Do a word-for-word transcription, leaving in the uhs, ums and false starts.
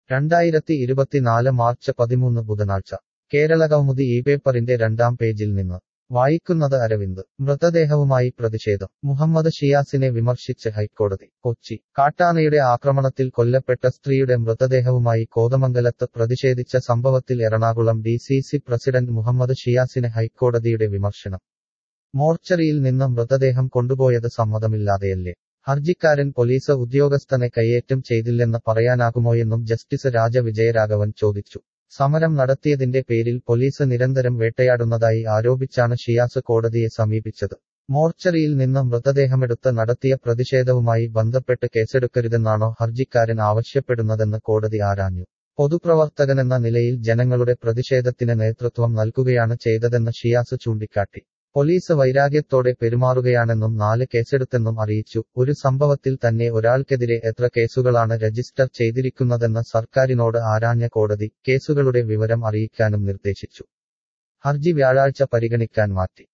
രണ്ടായിരത്തി ഇരുപത്തിനാല് മാർച്ച് പതിമൂന്ന് ബുധനാഴ്ച കേരളകൗമുദി ഈ പേപ്പറിന്റെ രണ്ടാം പേജിൽ നിന്ന് വായിക്കുന്നത് അരവിന്ദ്. മൃതദേഹവുമായി പ്രതിഷേധം. മുഹമ്മദ് ഷിയാസിനെ വിമർശിച്ച് ഹൈക്കോടതി. കൊച്ചി. കാട്ടാനയുടെ ആക്രമണത്തിൽ കൊല്ലപ്പെട്ട സ്ത്രീയുടെ മൃതദേഹവുമായി കോതമംഗലത്ത് പ്രതിഷേധിച്ച സംഭവത്തിൽ Ernakulam D C C president Muhammad ഷിയാസിന് ഹൈക്കോടതിയുടെ വിമർശനം. മോർച്ചറിയിൽ നിന്ന് മൃതദേഹം കൊണ്ടുപോയത് സമ്മതമില്ലാതെയല്ലേ? ഹർജിക്കാരൻ പോലീസ് ഉദ്യോഗസ്ഥനെ കയ്യേറ്റം ചെയ്തില്ലെന്ന് പറയാനാകുമോയെന്നും ജസ്റ്റിസ് രാജ വിജയരാഘവൻ ചോദിച്ചു. സമരം നടത്തിയതിന്റെ പേരിൽ പോലീസ് നിരന്തരം വേട്ടയാടുന്നതായി ആരോപിച്ചാണ് ഷിയാസ് കോടതിയെ സമീപിച്ചത്. മോർച്ചറിയിൽ നിന്ന് മൃതദേഹമെടുത്ത് നടത്തിയ പ്രതിഷേധവുമായി ബന്ധപ്പെട്ട് കേസെടുക്കരുതെന്നാണോ ഹർജിക്കാരൻ ആവശ്യപ്പെടുന്നതെന്ന് കോടതി ആരാഞ്ഞു. പൊതുപ്രവർത്തകനെന്ന നിലയിൽ ജനങ്ങളുടെ പ്രതിഷേധത്തിന് നേതൃത്വം നൽകുകയാണ് ചെയ്തതെന്ന് ഷിയാസ് ചൂണ്ടിക്കാട്ടി. പോലീസ് വൈരാഗ്യത്തോടെ പെരുമാറുകയാണെന്നും നാല് കേസെടുത്തെന്നും അറിയിച്ചു. ഒരു സംഭവത്തിൽ തന്നെ ഒരാൾക്കെതിരെ എത്ര കേസുകളാണ് രജിസ്റ്റർ ചെയ്തിരിക്കുന്നതെന്ന് സർക്കാരിനോട് ആരാഞ്ഞ കോടതി കേസുകളുടെ വിവരം അറിയിക്കാനും നിർദ്ദേശിച്ചു. ഹർജി വ്യാഴാഴ്ച പരിഗണിക്കാൻ മാറ്റി.